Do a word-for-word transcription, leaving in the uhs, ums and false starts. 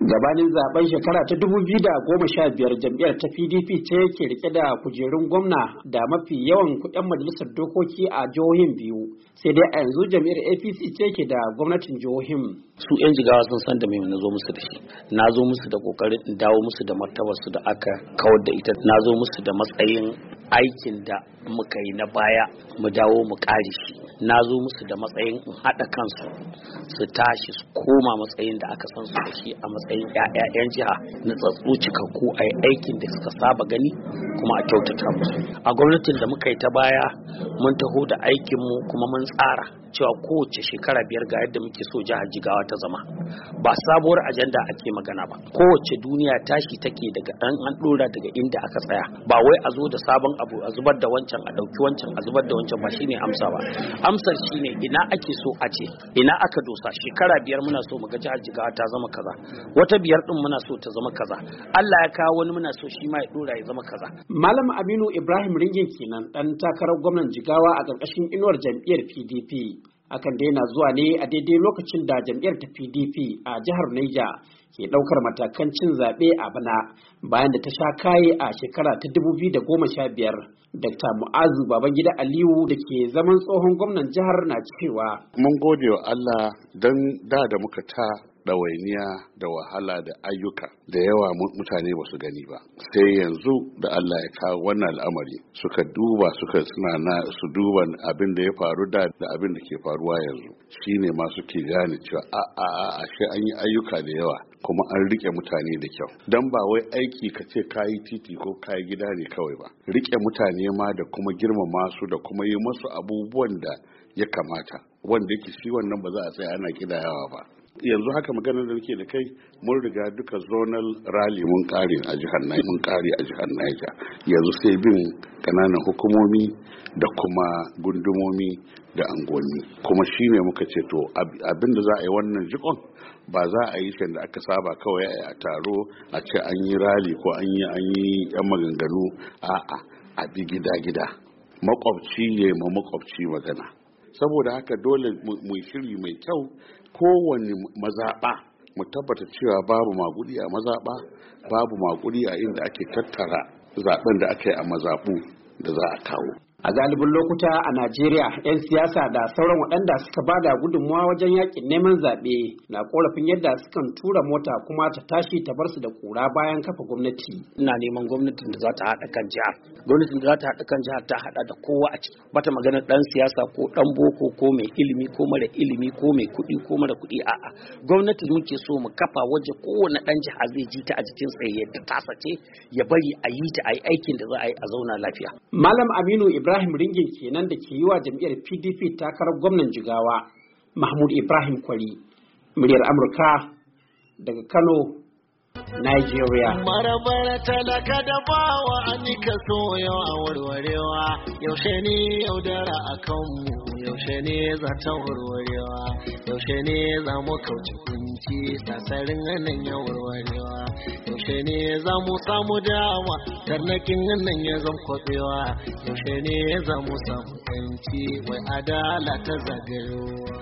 Gabanin zaben shekara ta dubu biyu da goma sha biyar jam'iyyar ta P D P ce ke rike da kujerun gwamna da mafi yawan kuɗin majalisar dokoki a jihohin biyu, sai dai a yanzu jam'iyyar A P C ce ke da gwamnatin jihohin. Su 'yan jigawa sun san da me na zo musu da shi, na zo musu da kokarin in dawo musu da martabarsu da aka kawar da ita, na zo musu da matsayin aikin da muka yi na baya mu dawo mu kare shi, na zo musu da matsayin in haɗa kansu su tashi su koma matsayin da aka san su da shi a matsayin 'ya'yan jiha na tsatsu cikakku a yi aikin da suka saba gani kuma a kyautata musu. A gwamnatin da muka yi ta baya mun taho da aikinmu kuma mun tsara cewa kowace shekara biyar ga yadda muke so jihar Jigawa ta zama, ba sabuwar ajanda ake magana ba. Kowace duniya tashi take daga ɗan an ɗora daga inda aka tsaya, ba wai a zo da sabon abu a zubar da wancan a ɗauki wancan a zubar da wancan, ba shine amsa ba. Amsar shine ina ake so a ce, ina aka dosa. Shekara biyar muna so mu ga jihar Jigawa ta zama kaza, wata biyar din muna so ta zama kaza, Allah ya kawo wani muna so shi ma ya ɗora ya zama kaza. Malam Aminu Ibrahim Ringin kenan ɗan takarar gwamnan Jigawa a ƙarƙashin inuwar jam'iyyar P D P. Akan daina zuwa ne a daidai lokacin da jam'iyyar ta P D P a jihar Niger ke ɗaukar matakan cin zaɓe a bana bayan da ta sha kaye a shekara ta dubu biyu da goma sha biyar. Dakta Mu'azu Babangida Aliyu da ke zaman tsohon gwamnan jihar na cewa. Mun gode wa Allah don da da muka ta ɗawainiya da wahala da ayyuka da yawa mutane ba su gani ba, sai yanzu da Allah ya kawo wannan al'amari suka duba suka suna na su duba abin da ya faru da da abin da ke faruwa yanzu, shine ma suke gane cewa a a a ashe an yi ayyuka da yawa kuma an rike mutane da kyau. Dan ba wai aiki ka ce kayi titi ko kayi gida ne kawai ba, rike mutane ma da kuma girmama su da kuma yi masu abubuwan da ya kamata, wanda yake shi wannan ba za a tsaya ana kidayawa ba. Yanzu haka maganar da nake da kai mun riga duka zonal rally mun kare a jihar Niger, mun kare a jihar Niger, yanzu sai bin kananan hukumomi da kuma gundumomi da angoni, kuma shine muka ce to abinda za a yi wannan jikon ba za a yi shi da aka saba kawai a taro a ce an yi rally ko an yi an yi yan maganganu, a'a a bi gida gida, makwabci ya ma makwabci magana. Saboda haka dole mu shiri mai kyau, kowane mazaɓa mu tabbata cewa babu magudi a mazaɓa, babu magudi a inda ake tattara zaben da aka yi a mazaɓu da za a kawo. A galibin lokuta a Najeriya, 'yan siyasa da sauran waɗanda suka bada gudunmawa wajen yakin neman zaɓe na korafin yadda sukan tura mota kuma ta tashi ta bar su da kura bayan kafa gwamnati. Ina neman gwamnatin da za ta haɗa kan jihar. Gwamnatin da za ta haɗa kan jihar ta haɗa da kowa a ciki. Bata magana ɗan siyasa ko ɗan boko ko mai ilimi ko mara ilimi ko mai kuɗi ko mara kuɗi, a'a. Gwamnati muke so mu kafa waje kowane ɗan jiha zai ji ta a jikin sa yadda ta sace, ya bari a yi ta a yi aikin da za a yi a zauna lafiya. Malam Aminu Ibrahim Ibrahim Ringin kenan da ke yi wa jam'iyyar P D P takarar gwamnan Jigawa. Mahmud Ibrahim Kwari, muryar Amurka daga Kano, Nigeria. Marabara talaka da bawa anika so yau a warwarewa, yaushe ne yaudara a kanmu, yaushe ne za ta warwarewa, yaushe ne za mu kauce kunci sasarin nan ya warwarewa, yaushe ne za mu samu dawa tarnakin nan ya zan kwabewa, yaushe ne za mu samu yanci wai adala ta zagayowa.